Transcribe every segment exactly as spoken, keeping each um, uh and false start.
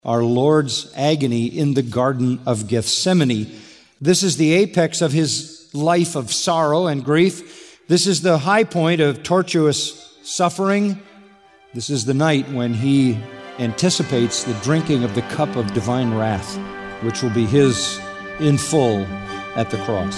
our Lord's agony in the Garden of Gethsemane. This is the apex of his life of sorrow and grief. This is the high point of tortuous suffering. This is the night when he anticipates the drinking of the cup of divine wrath, which will be his in full at the cross.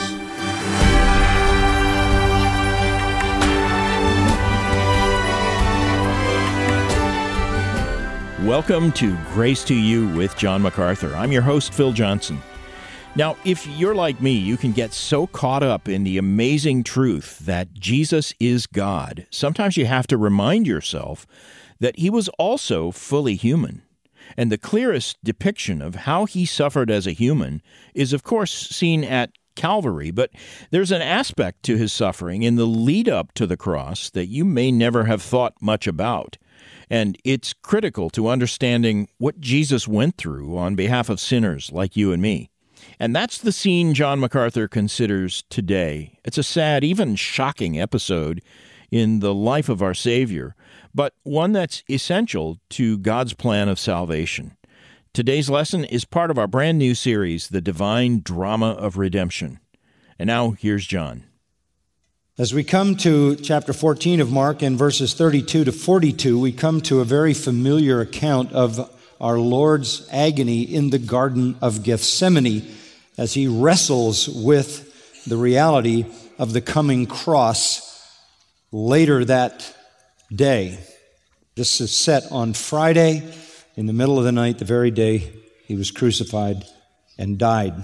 Welcome to Grace to You with John MacArthur. I'm your host, Phil Johnson. Now, if you're like me, you can get so caught up in the amazing truth that Jesus is God. Sometimes you have to remind yourself that he was also fully human. And the clearest depiction of how he suffered as a human is, of course, seen at Calvary. But there's an aspect to his suffering in the lead up to the cross that you may never have thought much about. And it's critical to understanding what Jesus went through on behalf of sinners like you and me. And that's the scene John MacArthur considers today. It's a sad, even shocking episode in the life of our Savior, but one that's essential to God's plan of salvation. Today's lesson is part of our brand new series, The Divine Drama of Redemption. And now, here's John. As we come to chapter fourteen of Mark and verses thirty-two to forty-two, we come to a very familiar account of our Lord's agony in the Garden of Gethsemane as he wrestles with the reality of the coming cross later that day. This is set on Friday in the middle of the night, the very day he was crucified and died.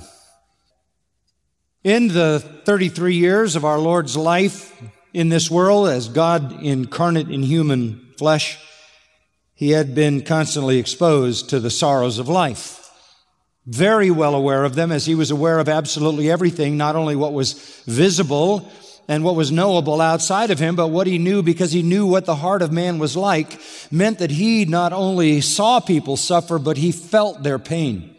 In the thirty-three years of our Lord's life in this world as God incarnate in human flesh, he had been constantly exposed to the sorrows of life. Very well aware of them, as he was aware of absolutely everything, not only what was visible and what was knowable outside of him, but what he knew, because he knew what the heart of man was like, meant that he not only saw people suffer, but he felt their pain.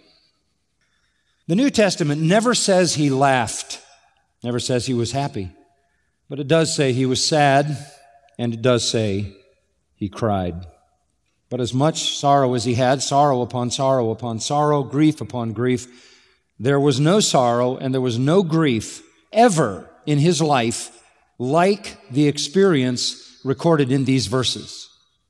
The New Testament never says he laughed, never says he was happy, but it does say he was sad, and it does say he cried. But as much sorrow as he had, sorrow upon sorrow upon sorrow, grief upon grief, there was no sorrow and there was no grief ever in his life like the experience recorded in these verses.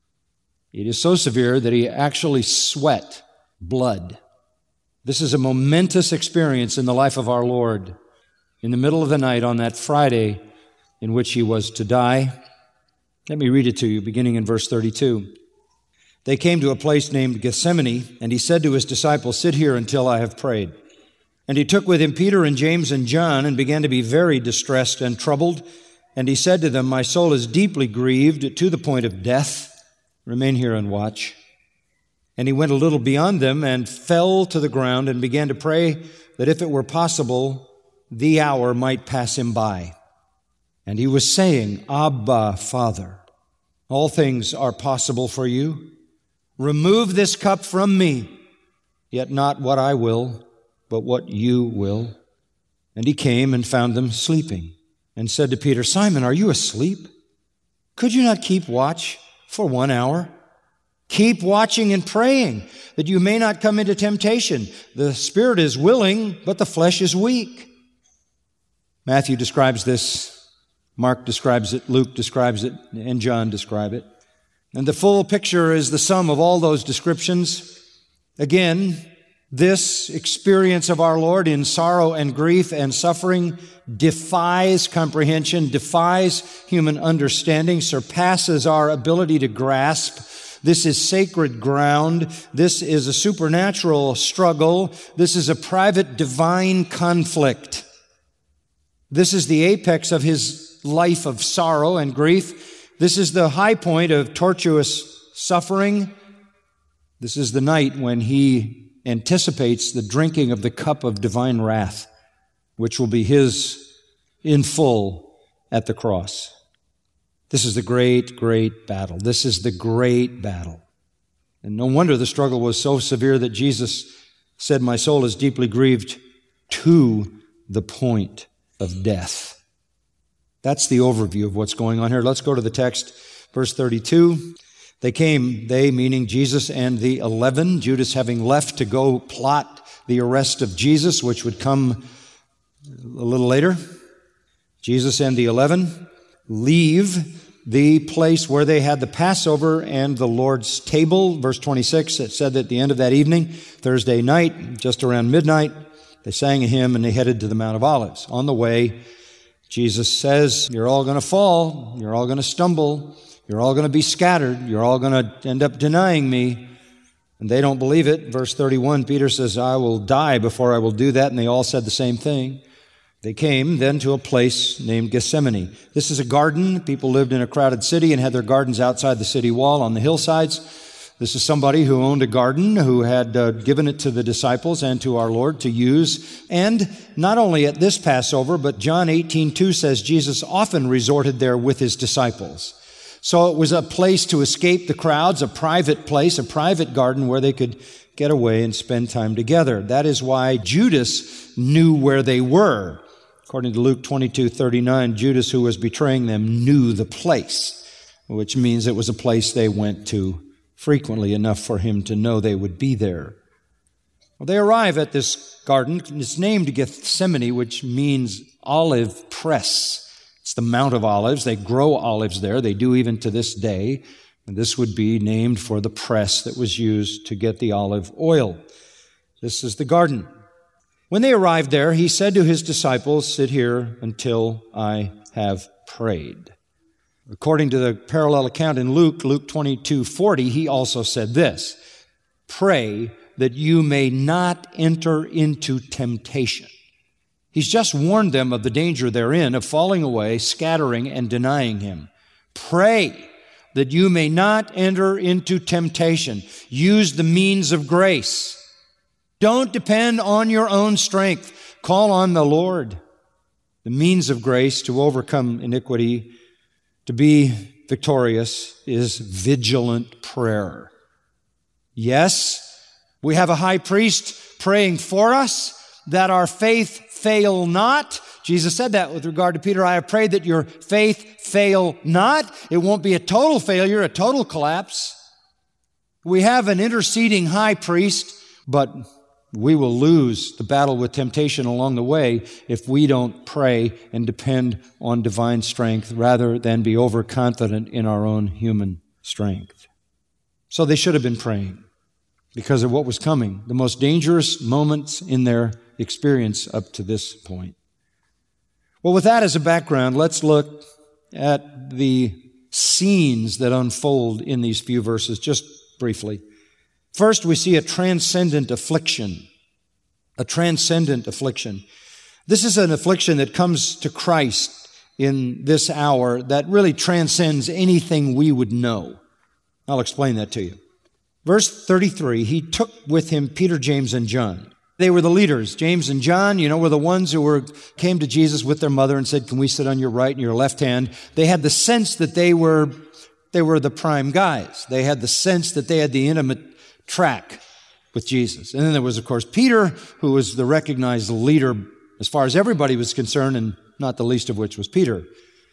It is so severe that he actually sweat blood. This is a momentous experience in the life of our Lord in the middle of the night on that Friday in which he was to die. Let me read it to you, beginning in verse thirty-two. They came to a place named Gethsemane, and he said to his disciples, "Sit here until I have prayed." And he took with him Peter and James and John and began to be very distressed and troubled. And he said to them, "My soul is deeply grieved to the point of death. Remain here and watch." And he went a little beyond them and fell to the ground and began to pray that if it were possible, the hour might pass him by. And he was saying, "Abba, Father, all things are possible for you. Remove this cup from me, yet not what I will, but what you will." And he came and found them sleeping and said to Peter, "Simon, are you asleep? Could you not keep watch for one hour? Keep watching and praying, that you may not come into temptation. The spirit is willing, but the flesh is weak." Matthew describes this, Mark describes it, Luke describes it, and John describe it. And the full picture is the sum of all those descriptions. Again, this experience of our Lord in sorrow and grief and suffering defies comprehension, defies human understanding, surpasses our ability to grasp. This is sacred ground. This is a supernatural struggle. This is a private divine conflict. This is the apex of his life of sorrow and grief. This is the high point of tortuous suffering. This is the night when he anticipates the drinking of the cup of divine wrath, which will be his in full at the cross. This is the great, great battle. This is the great battle. And no wonder the struggle was so severe that Jesus said, "My soul is deeply grieved to the point of death." That's the overview of what's going on here. Let's go to the text, verse thirty-two. They came, they meaning Jesus and the eleven, Judas having left to go plot the arrest of Jesus, which would come a little later. Jesus and the eleven leave the place where they had the Passover and the Lord's table. Verse twenty-six, it said that at the end of that evening, Thursday night, just around midnight, they sang a hymn and they headed to the Mount of Olives. On the way, Jesus says, you're all going to fall, you're all going to stumble, you're all going to be scattered, you're all going to end up denying me. And they don't believe it. Verse thirty-one, Peter says, I will die before I will do that. And they all said the same thing. They came then to a place named Gethsemane. This is a garden. People lived in a crowded city and had their gardens outside the city wall on the hillsides. This is somebody who owned a garden, who had uh, given it to the disciples and to our Lord to use. And not only at this Passover, but John eighteen two says Jesus often resorted there with his disciples. So it was a place to escape the crowds, a private place, a private garden where they could get away and spend time together. That is why Judas knew where they were. According to Luke twenty-two thirty-nine, Judas, who was betraying them, knew the place, which means it was a place they went to frequently enough for him to know they would be there. Well, they arrive at this garden. It's named Gethsemane, which means olive press. It's the Mount of Olives. They grow olives there. They do even to this day. And this would be named for the press that was used to get the olive oil. This is the garden. When they arrived there, he said to his disciples, sit here until I have prayed. According to the parallel account in Luke, Luke twenty-two forty, he also said this, pray that you may not enter into temptation. He's just warned them of the danger they're in, of falling away, scattering, and denying him. Pray that you may not enter into temptation. Use the means of grace. Don't depend on your own strength. Call on the Lord. The means of grace to overcome iniquity, to be victorious, is vigilant prayer. Yes, we have a high priest praying for us, that our faith fail not. Jesus said that with regard to Peter. I have prayed that your faith fail not. It won't be a total failure, a total collapse. We have an interceding high priest, but we will lose the battle with temptation along the way if we don't pray and depend on divine strength rather than be overconfident in our own human strength. So they should have been praying because of what was coming, the most dangerous moments in their experience up to this point. Well, with that as a background, let's look at the scenes that unfold in these few verses just briefly. First, we see a transcendent affliction, a transcendent affliction. This is an affliction that comes to Christ in this hour that really transcends anything we would know. I'll explain that to you. Verse thirty-three, he took with him Peter, James, and John. They were the leaders. James and John, you know, were the ones who were came to Jesus with their mother and said, can we sit on your right and your left hand? They had the sense that they were, they were the prime guys. They had the sense that they had the intimate track with Jesus. And then there was, of course, Peter, who was the recognized leader as far as everybody was concerned, and not the least of which was Peter.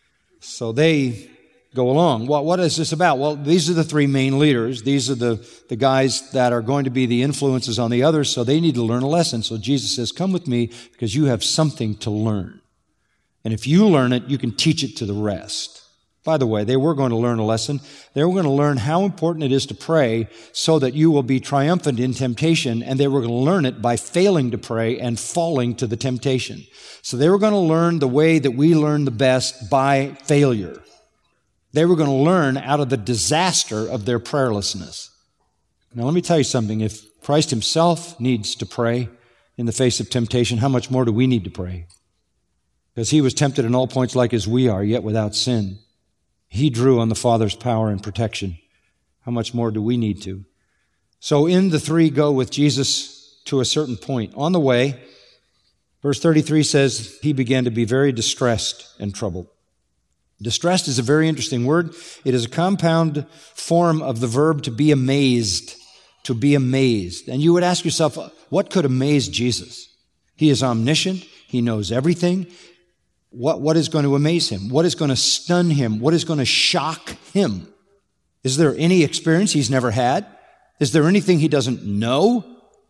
So they go along. Well, what is this about? Well, these are the three main leaders. These are the, the guys that are going to be the influences on the others, so they need to learn a lesson. So Jesus says, come with me because you have something to learn. And if you learn it, you can teach it to the rest. By the way, they were going to learn a lesson. They were going to learn how important it is to pray so that you will be triumphant in temptation, and they were going to learn it by failing to pray and falling to the temptation. So they were going to learn the way that we learn the best, by failure. They were going to learn out of the disaster of their prayerlessness. Now, let me tell you something. If Christ himself needs to pray in the face of temptation, how much more do we need to pray? Because he was tempted in all points like as we are, yet without sin. He drew on the Father's power and protection. How much more do we need to? So in the three go with Jesus to a certain point. On the way, verse thirty-three says, he began to be very distressed and troubled. Distressed is a very interesting word. It is a compound form of the verb to be amazed, to be amazed. And you would ask yourself, what could amaze Jesus? He is omniscient. He knows everything. What, what is going to amaze him? What is going to stun him? What is going to shock him? Is there any experience he's never had? Is there anything he doesn't know?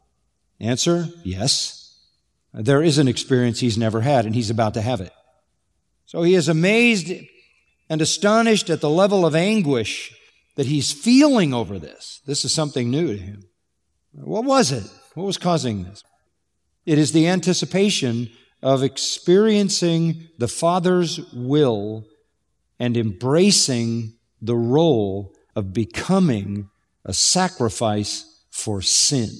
Answer, yes. There is an experience he's never had, and he's about to have it. So he is amazed and astonished at the level of anguish that he's feeling over this. This is something new to him. What was it? What was causing this? It is the anticipation of experiencing the Father's will and embracing the role of becoming a sacrifice for sin,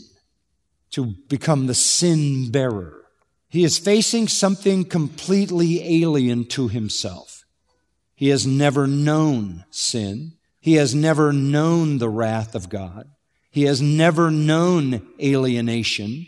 to become the sin bearer. He is facing something completely alien to himself. He has never known sin. He has never known the wrath of God. He has never known alienation.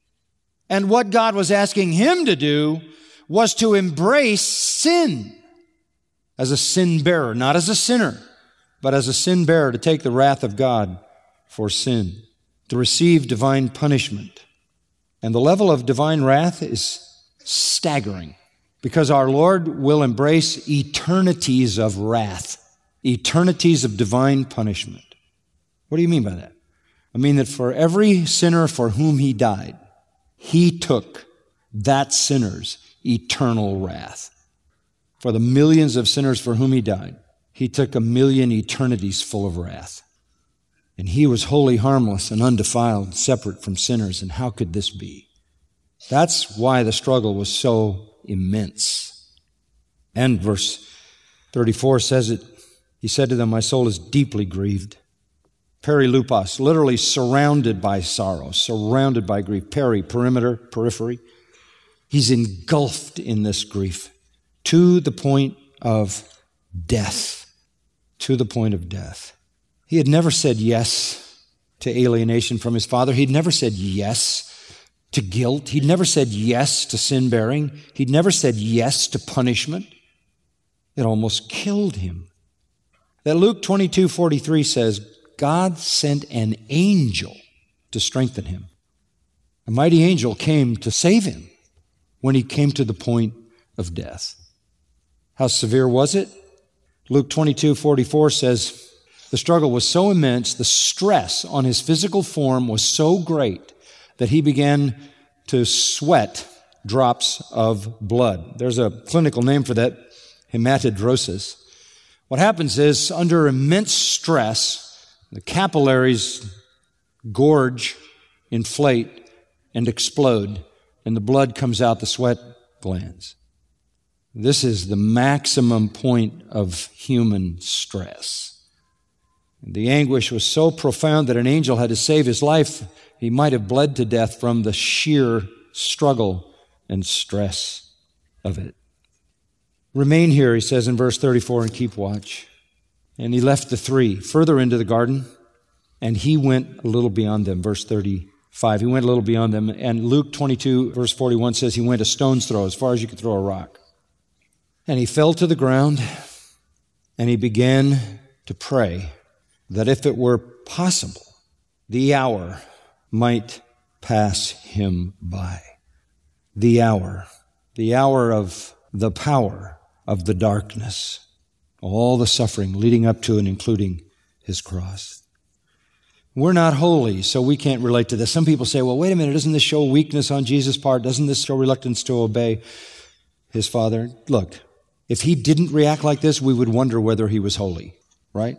And what God was asking him to do was to embrace sin as a sin bearer, not as a sinner, but as a sin bearer, to take the wrath of God for sin, to receive divine punishment. And the level of divine wrath is staggering, because our Lord will embrace eternities of wrath, eternities of divine punishment. What do you mean by that? I mean that for every sinner for whom he died, he took that sinner's eternal wrath. For the millions of sinners for whom he died, he took a million eternities full of wrath. And he was wholly harmless and undefiled, separate from sinners. And how could this be? That's why the struggle was so immense. And verse thirty-four says it. He said to them, my soul is deeply grieved. Perilupos, literally surrounded by sorrow, surrounded by grief. Peri, perimeter, periphery. He's engulfed in this grief to the point of death. To the point of death. He had never said yes to alienation from his Father. He'd never said yes to guilt. He'd never said yes to sin bearing. He'd never said yes to punishment. It almost killed him. That Luke twenty-two forty-three says, God sent an angel to strengthen him. A mighty angel came to save him when he came to the point of death. How severe was it? Luke twenty-two forty-four says, the struggle was so immense, the stress on his physical form was so great that he began to sweat drops of blood. There's a clinical name for that, hematidrosis. What happens is, under immense stress, the capillaries gorge, inflate, and explode, and the blood comes out the sweat glands. This is the maximum point of human stress. The anguish was so profound that an angel had to save his life. He might have bled to death from the sheer struggle and stress of it. Remain here, he says in verse thirty-four, and keep watch. And he left the three further into the garden, and he went a little beyond them. Verse thirty-five, he went a little beyond them. And Luke twenty-two, verse forty-one says he went a stone's throw, as far as you could throw a rock. And he fell to the ground, and he began to pray that if it were possible, the hour might pass him by. The hour, the hour of the power of the darkness, all the suffering leading up to and including his cross. We're not holy, so we can't relate to this. Some people say, well, wait a minute, doesn't this show weakness on Jesus' part? Doesn't this show reluctance to obey his Father? Look, if he didn't react like this, we would wonder whether he was holy, right?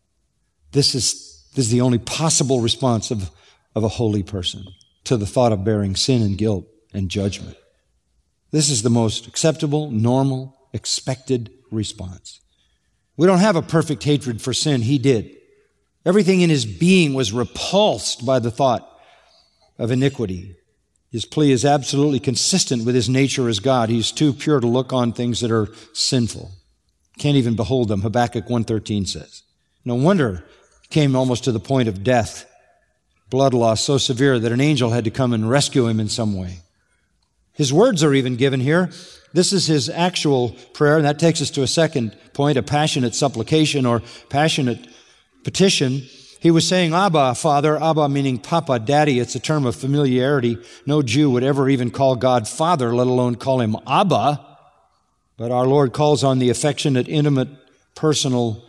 This is, this is the only possible response of, of a holy person to the thought of bearing sin and guilt and judgment. This is the most acceptable, normal, expected response. We don't have a perfect hatred for sin. He did. Everything in his being was repulsed by the thought of iniquity. His plea is absolutely consistent with his nature as God. He's too pure to look on things that are sinful. Can't even behold them, Habakkuk one thirteen says. No wonder he came almost to the point of death. Blood loss so severe that an angel had to come and rescue him in some way. His words are even given here. This is his actual prayer, and that takes us to a second point, a passionate supplication or passionate petition. He was saying, Abba, Father, Abba meaning Papa, Daddy. It's a term of familiarity. No Jew would ever even call God Father, let alone call him Abba. But our Lord calls on the affectionate, intimate, personal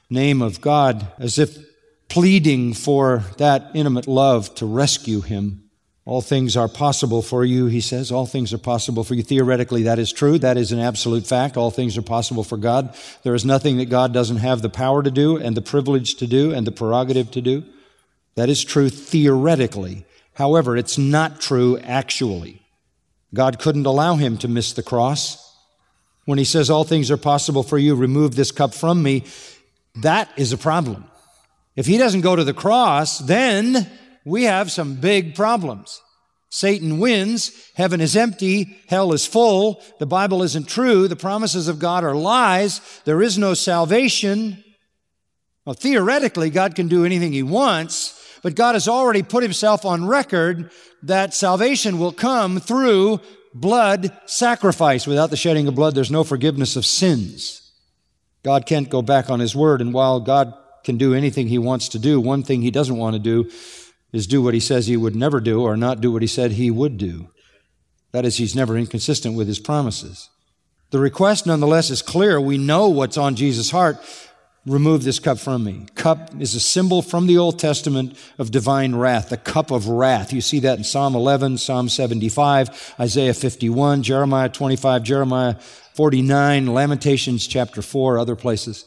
name of God, as if pleading for that intimate love to rescue him. All things are possible for you, he says. All things are possible for you. Theoretically, that is true. That is an absolute fact. All things are possible for God. There is nothing that God doesn't have the power to do and the privilege to do and the prerogative to do. That is true theoretically. However, it's not true actually. God couldn't allow him to miss the cross. When he says, all things are possible for you, remove this cup from me, that is a problem. If he doesn't go to the cross, then we have some big problems. Satan wins, heaven is empty, hell is full, the Bible isn't true, the promises of God are lies, there is no salvation. Well, theoretically, God can do anything he wants, but God has already put himself on record that salvation will come through blood sacrifice. Without the shedding of blood, there's no forgiveness of sins. God can't go back on his word, and while God can do anything he wants to do, one thing he doesn't want to do is do what he says he would never do or not do what he said he would do. That is, he's never inconsistent with his promises. The request, nonetheless, is clear. We know what's on Jesus' heart. Remove this cup from me. Cup is a symbol from the Old Testament of divine wrath, the cup of wrath. You see that in Psalm eleven, Psalm seventy-five, Isaiah fifty-one, Jeremiah twenty-five, Jeremiah forty-nine, Lamentations chapter four, other places.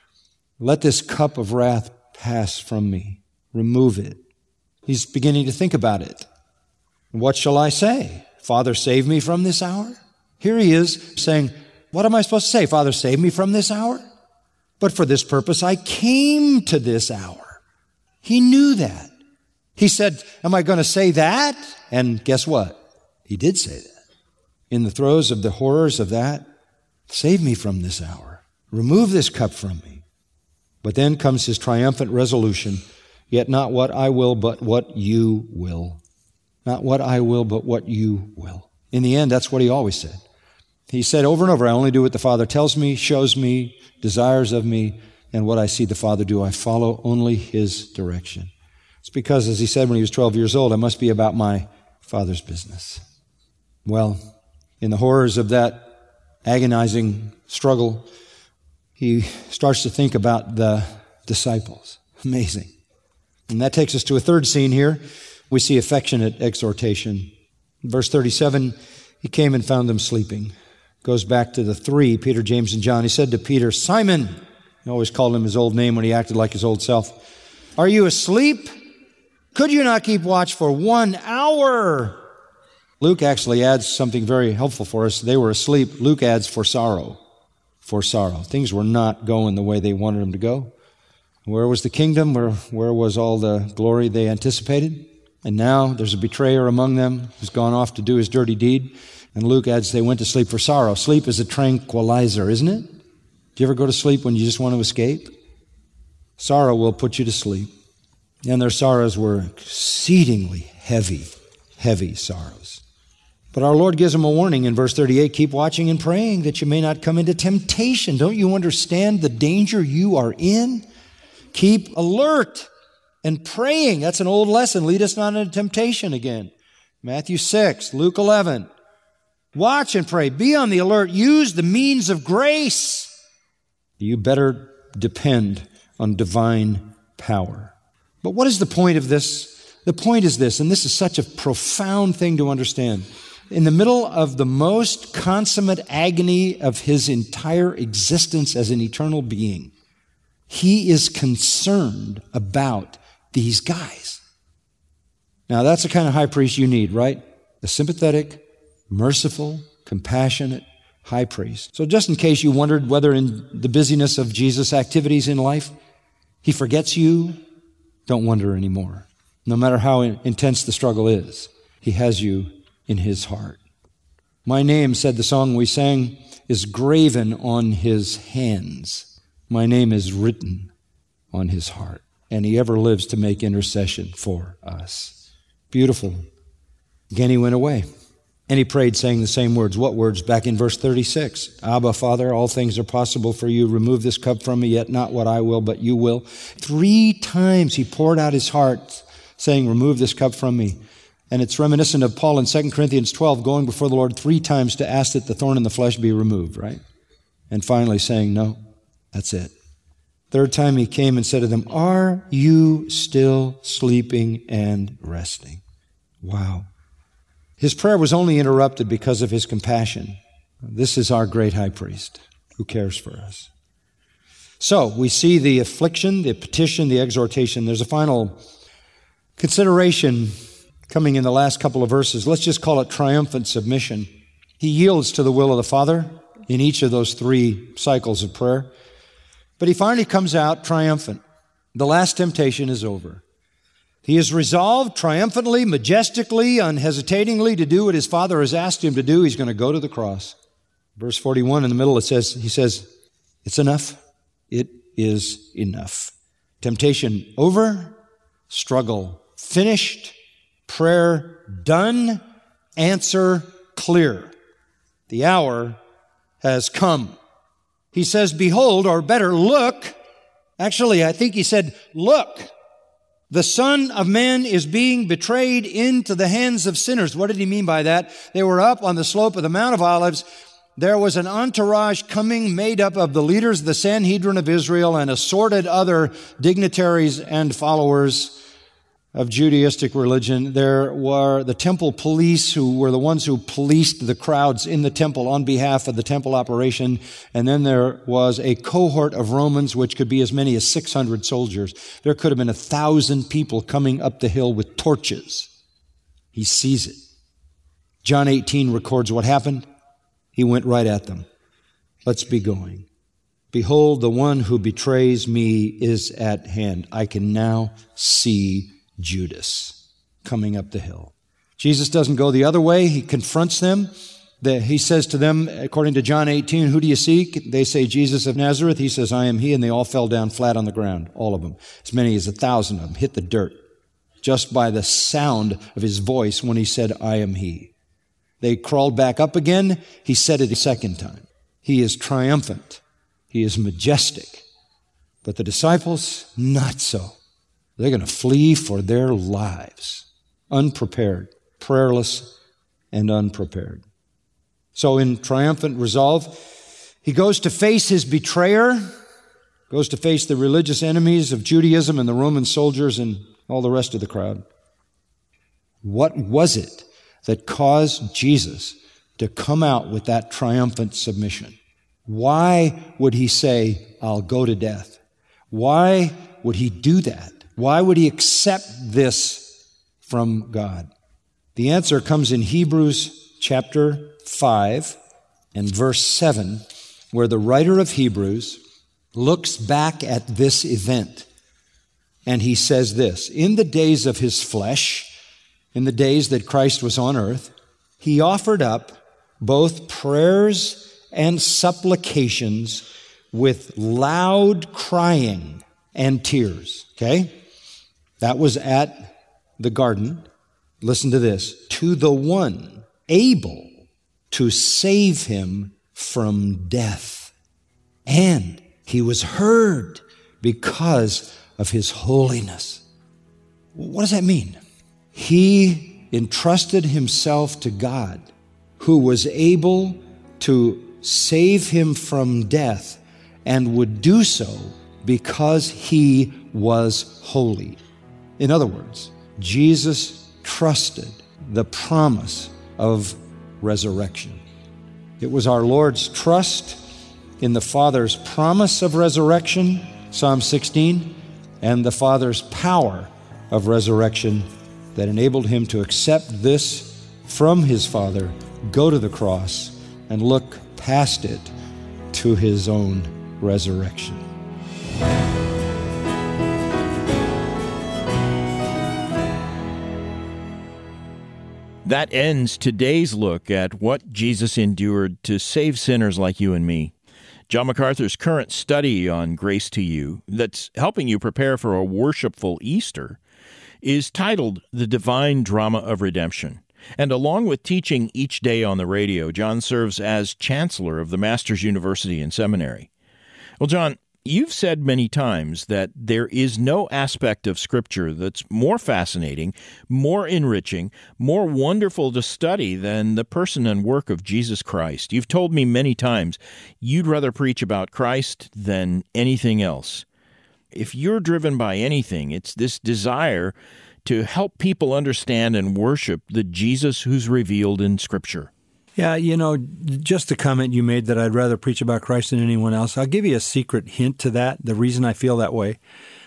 Let this cup of wrath pass from me. Remove it. He's beginning to think about it. What shall I say? Father, save me from this hour? Here he is saying, what am I supposed to say? Father, save me from this hour? But for this purpose I came to this hour. He knew that. He said, am I going to say that? And guess what? He did say that. In the throes of the horrors of that, save me from this hour. Remove this cup from me. But then comes his triumphant resolution, yet not what I will, but what you will. Not what I will, but what you will. In the end, that's what he always said. He said over and over, I only do what the Father tells me, shows me, desires of me, and what I see the Father do. I follow only his direction. It's because, as he said when he was twelve years old, I must be about my Father's business. Well, in the horrors of that agonizing struggle, he starts to think about the disciples. Amazing. And that takes us to a third scene here. We see affectionate exhortation. In verse thirty-seven, he came and found them sleeping. Goes back to the three, Peter, James, and John. He said to Peter, Simon, he always called him his old name when he acted like his old self, are you asleep? Could you not keep watch for one hour? Luke actually adds something very helpful for us. They were asleep. Luke adds for sorrow. For sorrow. Things were not going the way they wanted them to go. Where was the kingdom? Where, where was all the glory they anticipated? And now there's a betrayer among them who's gone off to do his dirty deed. And Luke adds they went to sleep for sorrow. Sleep is a tranquilizer, isn't it? Do you ever go to sleep when you just want to escape? Sorrow will put you to sleep. And their sorrows were exceedingly heavy, heavy sorrows. But our Lord gives them a warning in verse thirty-eight, keep watching and praying that you may not come into temptation. Don't you understand the danger you are in? Keep alert and praying. That's an old lesson. Lead us not into temptation again. Matthew six, Luke eleven. Watch and pray. Be on the alert. Use the means of grace. You better depend on divine power. But what is the point of this? The point is this, and this is such a profound thing to understand. In the middle of the most consummate agony of his entire existence as an eternal being, he is concerned about these guys. Now, that's the kind of high priest you need, right? A sympathetic, merciful, compassionate high priest. So just in case you wondered whether in the busyness of Jesus' activities in life, he forgets you, don't wonder anymore. No matter how intense the struggle is, he has you in his heart. My name, said the song we sang, is graven on his hands. My name is written on his heart. And he ever lives to make intercession for us. Beautiful. Again, he went away. And he prayed saying the same words. What words? Back in verse thirty-six. Abba, Father, all things are possible for you. Remove this cup from me, yet not what I will, but you will. Three times he poured out his heart, saying, remove this cup from me. And it's reminiscent of Paul in Second Corinthians twelve, going before the Lord three times to ask that the thorn in the flesh be removed, right? And finally saying, no, that's it. Third time he came and said to them, "Are you still sleeping and resting?" Wow. His prayer was only interrupted because of his compassion. This is our great high priest who cares for us. So we see the affliction, the petition, the exhortation. There's a final consideration coming in the last couple of verses. Let's just call it triumphant submission. He yields to the will of the Father in each of those three cycles of prayer. But he finally comes out triumphant. The last temptation is over. He is resolved triumphantly, majestically, unhesitatingly to do what his Father has asked him to do. He's going to go to the cross. Verse forty-one in the middle, it says, he says, "It's enough. It is enough." Temptation over, struggle finished, prayer done, answer clear. The hour has come. He says, "Behold," or better, "Look." Actually, I think he said, "Look, the Son of Man is being betrayed into the hands of sinners." What did he mean by that? They were up on the slope of the Mount of Olives. There was an entourage coming made up of the leaders of the Sanhedrin of Israel and assorted other dignitaries and followers of Judaistic religion. There were the temple police who were the ones who policed the crowds in the temple on behalf of the temple operation. And then there was a cohort of Romans, which could be as many as six hundred soldiers. There could have been a thousand people coming up the hill with torches. He sees it. John eighteen records what happened. He went right at them. Let's be going. "Behold, the one who betrays me is at hand." I can now see Judas coming up the hill. Jesus doesn't go the other way. He confronts them. He says to them, according to John eighteen, "Who do you seek?" They say, "Jesus of Nazareth." He says, "I am he." And they all fell down flat on the ground, all of them. As many as a thousand of them hit the dirt just by the sound of his voice when he said, "I am he." They crawled back up again. He said it a second time. He is triumphant. He is majestic. But the disciples, not so. They're going to flee for their lives, unprepared, prayerless, and unprepared. So in triumphant resolve, he goes to face his betrayer, goes to face the religious enemies of Judaism and the Roman soldiers and all the rest of the crowd. What was it that caused Jesus to come out with that triumphant submission? Why would he say, "I'll go to death"? Why would he do that? Why would he accept this from God? The answer comes in Hebrews chapter five and verse seven, where the writer of Hebrews looks back at this event and he says this: "In the days of his flesh, in the days that Christ was on earth, he offered up both prayers and supplications with loud crying and tears." Okay? That was at the garden. Listen to this. "To the one able to save him from death. And he was heard because of his holiness." What does that mean? He entrusted himself to God, who was able to save him from death and would do so because he was holy. In other words, Jesus trusted the promise of resurrection. It was our Lord's trust in the Father's promise of resurrection, Psalm sixteen, and the Father's power of resurrection that enabled him to accept this from his Father, go to the cross, and look past it to his own resurrection. That ends today's look at what Jesus endured to save sinners like you and me. John MacArthur's current study on Grace to You, that's helping you prepare for a worshipful Easter, is titled The Divine Drama of Redemption. And along with teaching each day on the radio, John serves as chancellor of the Masters University and Seminary. Well, John, you've said many times that there is no aspect of Scripture that's more fascinating, more enriching, more wonderful to study than the person and work of Jesus Christ. You've told me many times you'd rather preach about Christ than anything else. If you're driven by anything, it's this desire to help people understand and worship the Jesus who's revealed in Scripture. Yeah, you know, just the comment you made that I'd rather preach about Christ than anyone else, I'll give you a secret hint to that. The reason I feel that way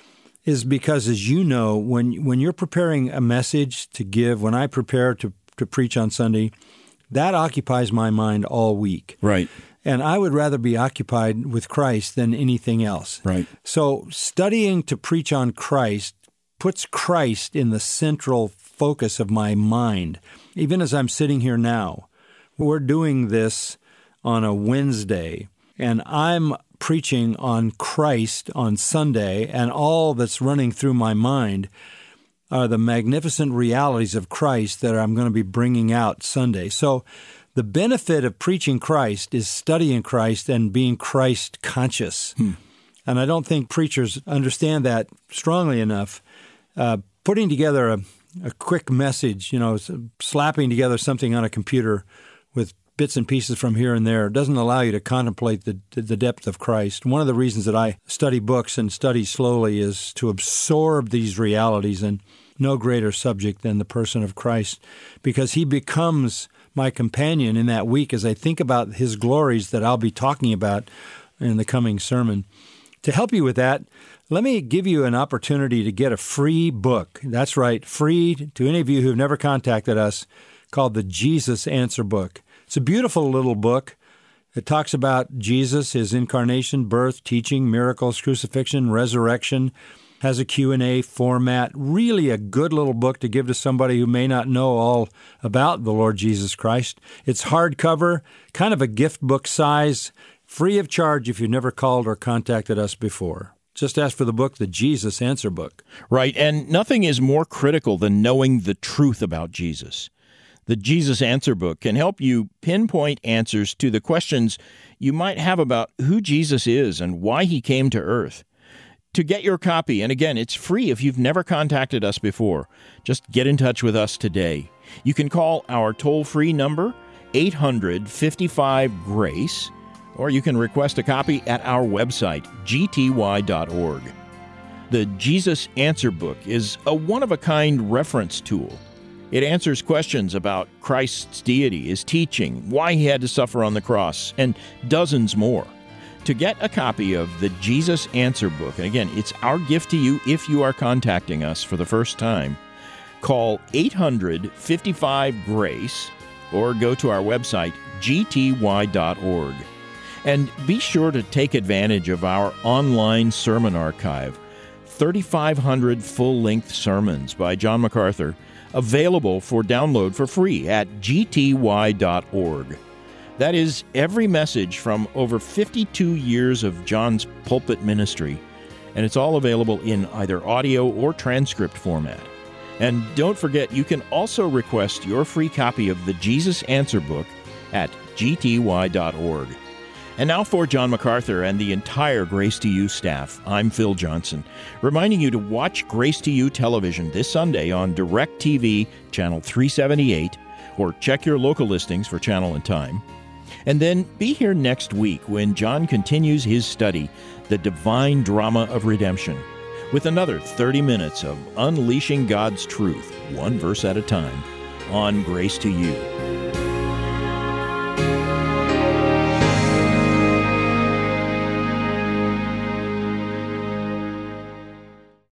is because, as you know, when when you're preparing a message to give, when I prepare to, to preach on Sunday, that occupies my mind all week. Right. And I would rather be occupied with Christ than anything else. Right. So studying to preach on Christ puts Christ in the central focus of my mind. Even as I'm sitting here now, we're doing this on a Wednesday, and I'm preaching on Christ on Sunday, and all that's running through my mind are the magnificent realities of Christ that I'm going to be bringing out Sunday. So the benefit of preaching Christ is studying Christ and being Christ conscious. Hmm. And I don't think preachers understand that strongly enough. Uh, putting together a, a quick message, you know, slapping together something on a computer with bits and pieces from here and there doesn't allow you to contemplate the the depth of Christ. One of the reasons that I study books and study slowly is to absorb these realities, and no greater subject than the person of Christ, because he becomes my companion in that week as I think about his glories that I'll be talking about in the coming sermon. To help you with that, let me give you an opportunity to get a free book. That's right, free to any of you who have never contacted us, called the Jesus Answer Book. It's a beautiful little book. It talks about Jesus, his incarnation, birth, teaching, miracles, crucifixion, resurrection. Has a Q and A format. Really a good little book to give to somebody who may not know all about the Lord Jesus Christ. It's hardcover, kind of a gift book size, free of charge if you've never called or contacted us before. Just ask for the book, the Jesus Answer Book. Right, and nothing is more critical than knowing the truth about Jesus. The Jesus Answer Book can help you pinpoint answers to the questions you might have about who Jesus is and why he came to earth. To get your copy, and again, it's free if you've never contacted us before, just get in touch with us today. You can call our toll-free number, eight hundred, fifty-five, GRACE, or you can request a copy at our website, g t y dot org. The Jesus Answer Book is a one-of-a-kind reference tool. It answers questions about Christ's deity, his teaching, why he had to suffer on the cross, and dozens more. To get a copy of the Jesus Answer Book, and again, it's our gift to you if you are contacting us for the first time, call eight hundred, fifty-five, GRACE or go to our website, g t y dot org. And be sure to take advantage of our online sermon archive, thirty-five hundred full-length sermons by John MacArthur, available for download for free at g t y dot org. That is every message from over fifty-two years of John's pulpit ministry, and it's all available in either audio or transcript format. And don't forget, you can also request your free copy of the Jesus Answer Book at g t y dot org. And now for John MacArthur and the entire Grace to You staff, I'm Phil Johnson, reminding you to watch Grace to You television this Sunday on DirecTV, Channel three seventy-eight, or check your local listings for channel and time. And then be here next week when John continues his study, The Divine Drama of Redemption, with another thirty minutes of unleashing God's truth, one verse at a time, on Grace to You.